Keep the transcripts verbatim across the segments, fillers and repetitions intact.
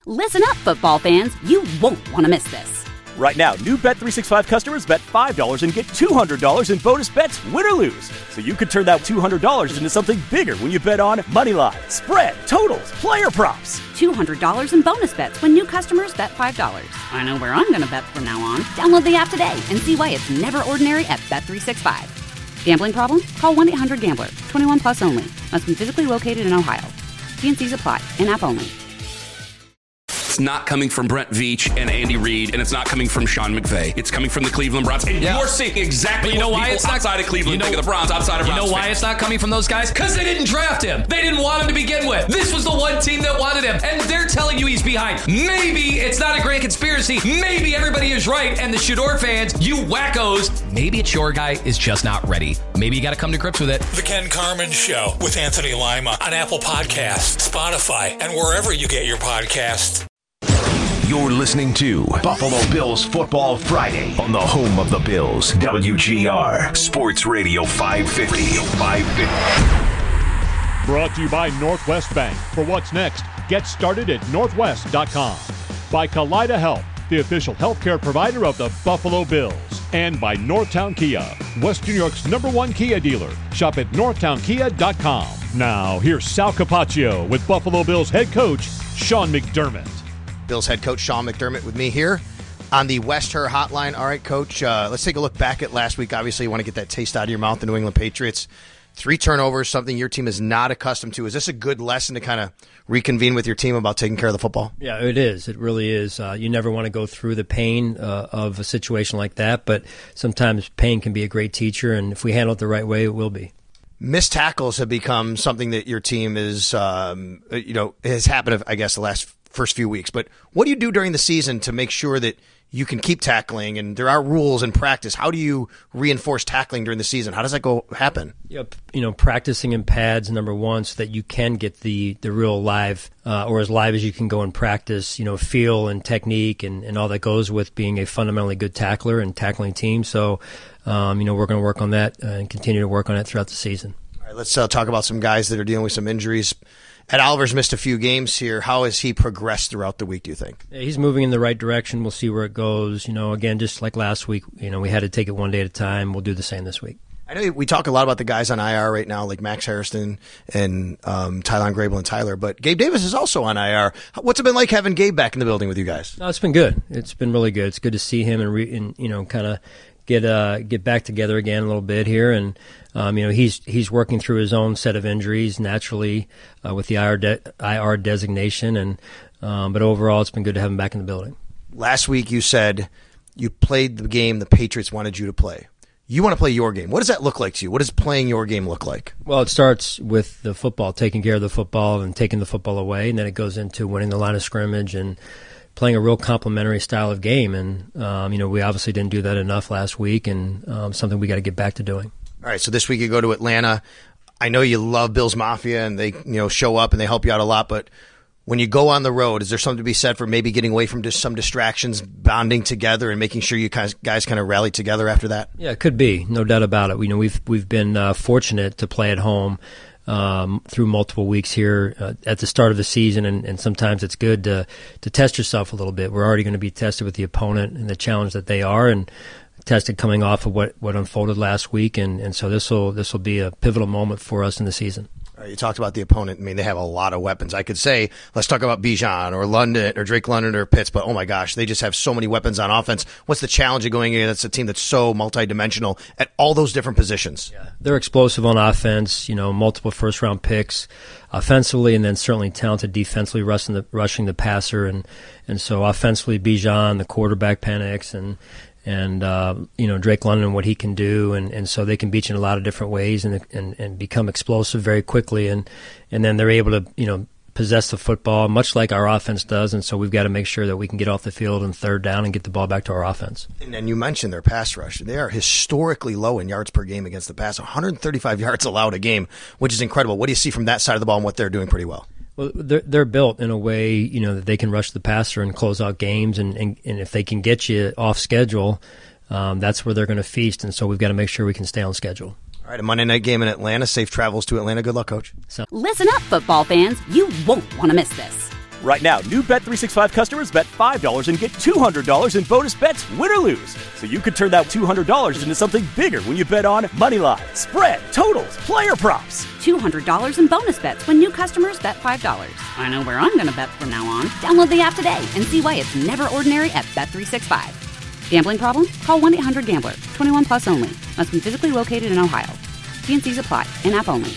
Listen up, football fans. You won't want to miss this. Right now, new Bet three sixty-five customers bet five dollars and get two hundred dollars in bonus bets, win or lose. So you could turn that two hundred dollars into something bigger when you bet on money line, spread, totals, player props. two hundred dollars in bonus bets when new customers bet five dollars. I know where I'm going to bet from now on. Download the app today and see why it's never ordinary at Bet three sixty-five. Gambling problem? Call one eight hundred gambler. twenty-one plus only. Must be physically located in Ohio. T and C's apply. In-app only. It's not coming from Brent Veach and Andy Reid, and it's not coming from Sean McVay. It's coming from the Cleveland Browns. And yeah. you're seeing exactly you know what why people it's not, outside of Cleveland you know, think of the Browns, outside of Browns. You know why fans. It's not coming from those guys? Because they didn't draft him. They didn't want him to begin with. This was the one team that wanted him, and they're telling you he's behind. Maybe it's not a great conspiracy. Maybe everybody is right, and the Shador fans, you wackos, maybe it's your guy is just not ready. Maybe you got to come to grips with it. The Ken Carman Show with Anthony Lima on Apple Podcasts, Spotify, and wherever you get your podcasts. You're listening to Buffalo Bills Football Friday on the home of the Bills, W G R Sports Radio five fifty. five fifty. Brought to you by Northwest Bank. For what's next, get started at northwest dot com. By Kaleida Health, the official healthcare provider of the Buffalo Bills. And by Northtown Kia, West New York's number one Kia dealer. Shop at northtown kia dot com. Now, here's Sal Capaccio with Buffalo Bills head coach Sean McDermott. Bills head coach Sean McDermott with me here on the West Her Hotline. All right, Coach, uh, let's take a look back at last week. Obviously, you want to get that taste out of your mouth, the New England Patriots. Three turnovers, something your team is not accustomed to. Is this a good lesson to kind of reconvene with your team about taking care of the football? Yeah, it is. It really is. Uh, you never want to go through the pain uh, of a situation like that, but sometimes pain can be a great teacher, and if we handle it the right way, it will be. Missed tackles have become something that your team is, um, you know, has happened, I guess, the last first few weeks. But what do you do during the season to make sure that you can keep tackling? And there are rules in practice. How do you reinforce tackling during the season? How does that go happen? Yep. You know, practicing in pads, number one, so that you can get the, the real live, uh, or as live as you can go in practice, you know, feel and technique and, and all that goes with being a fundamentally good tackler and tackling team. So, um, you know, we're going to work on that and continue to work on it throughout the season. All right, let's uh, talk about some guys that are dealing with some injuries. Ed Oliver's missed a few games here. How has he progressed throughout the week, do you think? Yeah, he's moving in the right direction. We'll see where it goes. You know, again, just like last week, you know, we had to take it one day at a time. We'll do the same this week. I know we talk a lot about the guys on I R right now, like Max Harrison and um, Tylan Grable and Tyler, but Gabe Davis is also on I R. What's it been like having Gabe back in the building with you guys? No, it's been good. It's been really good. It's good to see him and, re- and you know, kind of get uh, get back together again a little bit here. And um, you know, he's he's working through his own set of injuries naturally uh, with the I R de- I R designation. And um, but overall, it's been good to have him back in the building. Last week, you said you played the game the Patriots wanted you to play. You want to play your game. What does that look like to you? What does playing your game look like? Well, it starts with the football, taking care of the football and taking the football away, and then it goes into winning the line of scrimmage and playing a real complementary style of game. And, um, you know, we obviously didn't do that enough last week, and um, something we got to get back to doing. All right, so this week you go to Atlanta. I know you love Bills Mafia, and they you know show up and they help you out a lot, but when you go on the road, is there something to be said for maybe getting away from just some distractions, bonding together, and making sure you guys, guys kind of rally together after that? Yeah, it could be. No doubt about it. You know, we've we've been uh, fortunate to play at home um, through multiple weeks here uh, at the start of the season, and, and sometimes it's good to to test yourself a little bit. We're already going to be tested with the opponent and the challenge that they are, and tested coming off of what, what unfolded last week, and, and so this will this will be a pivotal moment for us in the season. All right, you talked about the opponent. I mean, they have a lot of weapons. I could say, let's talk about Bijan or London or Drake London or Pitts, but oh my gosh, they just have so many weapons on offense. What's the challenge of going against a team that's so multidimensional at all those different positions? Yeah, they're explosive on offense, you know, multiple first-round picks offensively, and then certainly talented defensively rushing the, rushing the passer. And, and so offensively, Bijan, the quarterback, Penix, and and uh, you know Drake London, what he can do, and, and so they can beat you in a lot of different ways, and and, and become explosive very quickly, and and then they're able to you know possess the football much like our offense does, and so we've got to make sure that we can get off the field in third down and get the ball back to our offense. And then you mentioned their pass rush; they are historically low in yards per game against the pass, one hundred thirty-five yards allowed a game, which is incredible. What do you see from that side of the ball and what they're doing pretty well? Well, they're, they're built in a way, you know, that they can rush the passer and close out games, and, and, and if they can get you off schedule, um, that's where they're going to feast, and so we've got to make sure we can stay on schedule. All right, a Monday night game in Atlanta. Safe travels to Atlanta. Good luck, Coach. So, listen up, football fans. You won't want to miss this. Right now, new Bet three sixty-five customers bet five dollars and get two hundred dollars in bonus bets, win or lose. So you could turn that two hundred dollars into something bigger when you bet on moneyline, spread, totals, player props. two hundred dollars in bonus bets when new customers bet five dollars. I know where I'm going to bet from now on. Download the app today and see why it's never ordinary at Bet three sixty-five. Gambling problem? Call one eight hundred gambler. twenty-one plus only. Must be physically located in Ohio. T and C's apply. In-app only.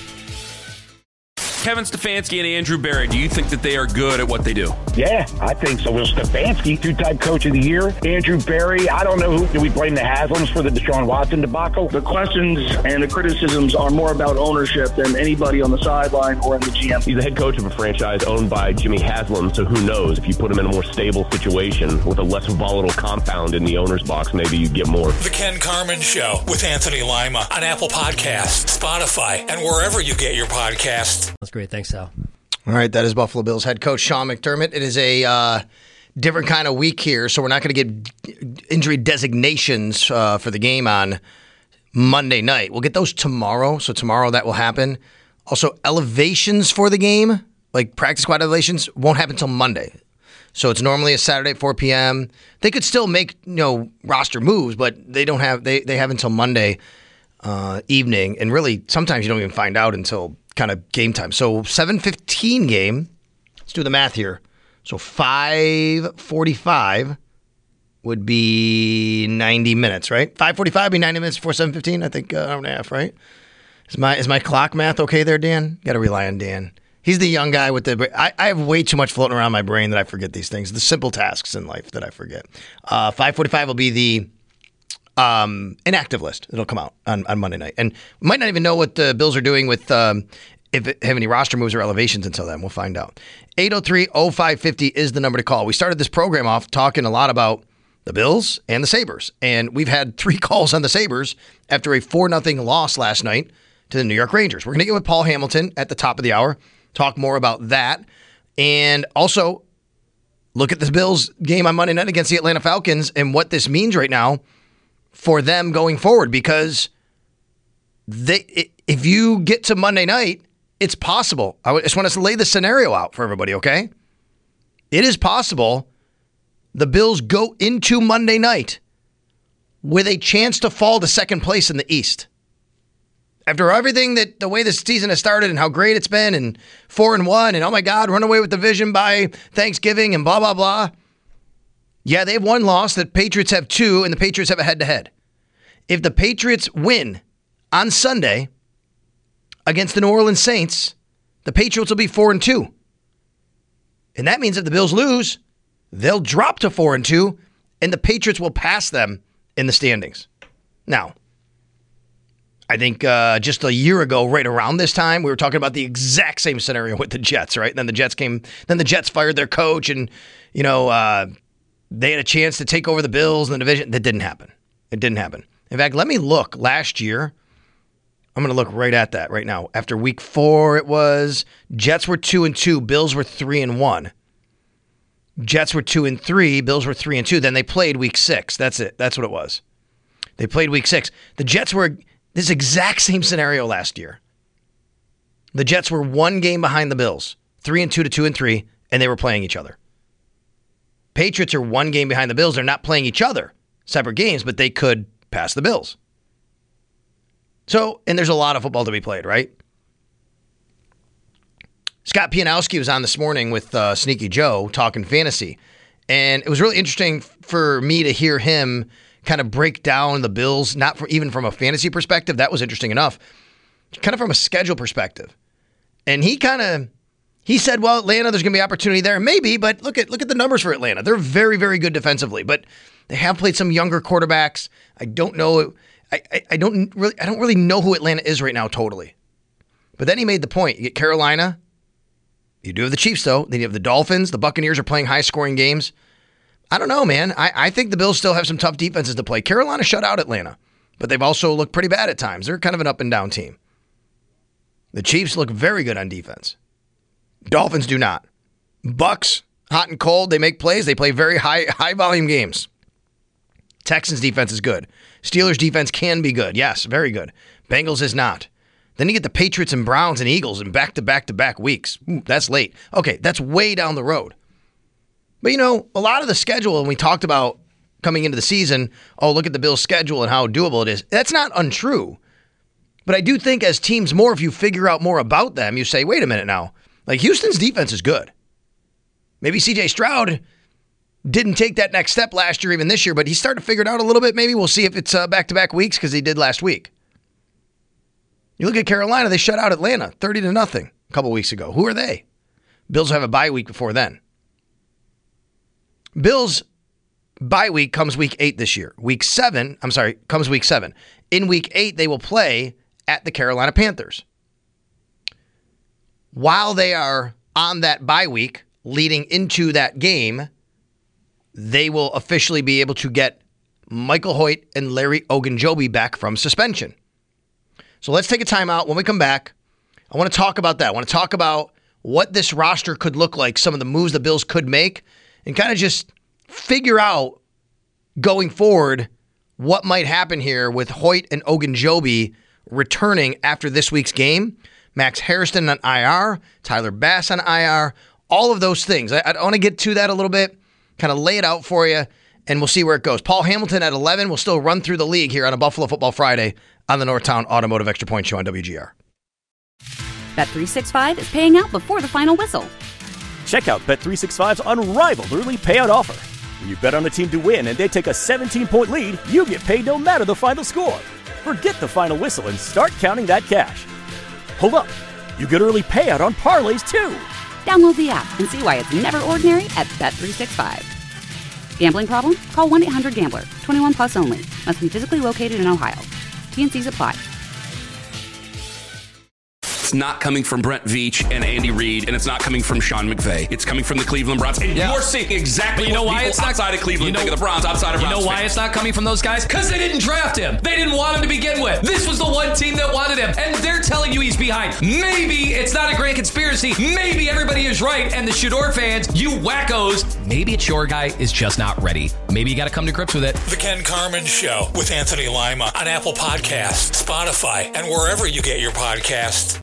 Kevin Stefanski and Andrew Berry, do you think that they are good at what they do? Yeah, I think so. Will Stefanski, two-time coach of the year. Andrew Berry, I don't know who. Do we blame the Haslams for the Deshaun Watson debacle? The questions and the criticisms are more about ownership than anybody on the sideline or in the G M. He's the head coach of a franchise owned by Jimmy Haslam, so who knows? If you put him in a more stable situation with a less volatile compound in the owner's box, maybe you get more. The Ken Carman Show with Anthony Lima on Apple Podcasts, Spotify, and wherever you get your podcasts. That's great. Thanks, Sal. All right, that is Buffalo Bills head coach Sean McDermott. It is a uh, different kind of week here, so we're not going to get injury designations uh, for the game on Monday night. We'll get those tomorrow, so tomorrow that will happen. Also, elevations for the game, like practice squad elevations, won't happen until Monday. So it's normally a Saturday at four p.m. They could still make you know roster moves, but they don't have they they have until Monday uh, evening, and really sometimes you don't even find out until kind of game time. So seven fifteen game. Let's do the math here. So five forty-five would be ninety minutes, right? five forty-five would be ninety minutes before seven fifteen. I think uh, hour and a half, right? Is my is my clock math okay there, Dan? Got to rely on Dan. He's the young guy with the. I, I have way too much floating around my brain that I forget these things. The simple tasks in life that I forget. Uh, five forty-five will be the um, inactive list. It'll come out on, on Monday night, and we might not even know what the Bills are doing with um, if it have any roster moves or elevations until then. We'll find out. eight oh three oh five five oh is the number to call. We started this program off talking a lot about the Bills and the Sabres, and we've had three calls on the Sabres after a four nothing loss last night to the New York Rangers. We're going to get with Paul Hamilton at the top of the hour. Talk more about that. And also look at the Bills game on Monday night against the Atlanta Falcons and what this means right now for them going forward. Because they, if you get to Monday night, it's possible. I just want to lay the scenario out for everybody, okay? It is possible the Bills go into Monday night with a chance to fall to second place in the East. After everything that the way this season has started and how great it's been and four and one and oh my God, run away with the division by Thanksgiving and blah, blah, blah. Yeah, they have one loss. The Patriots have two and the Patriots have a head-to-head. If the Patriots win on Sunday against the New Orleans Saints, the Patriots will be four and two. And that means if the Bills lose, they'll drop to four and two and the Patriots will pass them in the standings. Now, I think uh, just a year ago, right around this time, we were talking about the exact same scenario with the Jets, right? And then the Jets came, then the Jets fired their coach, and you know uh, they had a chance to take over the Bills in the division. That didn't happen. It didn't happen. In fact, let me look. Last year, I'm going to look right at that right now. After week four, it was Jets were two and two, Bills were three and one. Jets were two and three, Bills were three and two. Then they played week six. That's it. That's what it was. They played week six. The Jets were. This exact same scenario last year. The Jets were one game behind the Bills, three and two to two and three, and they were playing each other. Patriots are one game behind the Bills. They're not playing each other, separate games, but they could pass the Bills. So, and there's a lot of football to be played, right? Scott Pianowski was on this morning with uh, Sneaky Joe talking fantasy, and it was really interesting for me to hear him kind of break down the Bills, not for, even from a fantasy perspective. That was interesting enough. Kind of from a schedule perspective. And he kind of, he said, well, Atlanta, there's going to be opportunity there. Maybe, but look at look at the numbers for Atlanta. They're very, very good defensively, but they have played some younger quarterbacks. I don't know. I, I, I don't really I don't really know who Atlanta is right now totally. But then he made the point. You get Carolina. You do have the Chiefs, though. Then you have the Dolphins. The Buccaneers are playing high-scoring games. I don't know, man. I, I think the Bills still have some tough defenses to play. Carolina shut out Atlanta, but they've also looked pretty bad at times. They're kind of an up-and-down team. The Chiefs look very good on defense. Dolphins do not. Bucks, hot and cold. They make plays. They play very high, high-volume games. Texans defense is good. Steelers defense can be good. Yes, very good. Bengals is not. Then you get the Patriots and Browns and Eagles in back-to-back-to-back weeks. Ooh, that's late. Okay, that's way down the road. But, you know, a lot of the schedule, and we talked about coming into the season, oh, look at the Bills' schedule and how doable it is. That's not untrue. But I do think as teams more, if you figure out more about them, you say, wait a minute now. Like, Houston's defense is good. Maybe C J Stroud didn't take that next step last year, even this year, but he's starting to figure it out a little bit. Maybe we'll see if it's uh, back-to-back weeks because he did last week. You look at Carolina, they shut out Atlanta thirty to nothing a couple weeks ago. Who are they? Bills will have a bye week before then. Bills' bye week comes week eight this year. Week seven, I'm sorry, comes week seven. In week eight, they will play at the Carolina Panthers. While they are on that bye week, leading into that game, they will officially be able to get Michael Hoyt and Larry Ogunjobi back from suspension. So let's take a timeout. When we come back, I want to talk about that. I want to talk about what this roster could look like, some of the moves the Bills could make, and kind of just figure out going forward what might happen here with Hoyt and Ogunjobi returning after this week's game. Max Hairston on I R, Tyler Bass on I R, all of those things. I, I want to get to that a little bit, kind of lay it out for you, and we'll see where it goes. Paul Hamilton at eleven will still run through the league here on a Buffalo Football Friday on the Northtown Automotive Extra Point Show on W G R. Bet three sixty-five is paying out before the final whistle. Check out Bet three sixty-five's unrivaled early payout offer. When you bet on a team to win and they take a seventeen-point lead, you get paid no matter the final score. Forget the final whistle and start counting that cash. Hold up. You get early payout on parlays, too. Download the app and see why it's never ordinary at Bet three sixty-five. Gambling problem? Call one eight hundred gambler. twenty-one plus only. Must be physically located in Ohio. T N Cs apply. It's not coming from Brent Veach and Andy Reid, and it's not coming from Sean McVay. It's coming from the Cleveland Browns. And yeah. you're seeing exactly you know what why people it's not, outside of Cleveland you know, think of the Browns, outside of You Browns know why fans. it's not coming from those guys? Because they didn't draft him. They didn't want him to begin with. This was the one team that wanted him, and they're telling you he's behind. Maybe it's not a grand conspiracy. Maybe everybody is right, and the Shador fans, you wackos, maybe it's your guy is just not ready. Maybe you got to come to grips with it. The Ken Carman Show with Anthony Lima on Apple Podcasts, Spotify, and wherever you get your podcasts.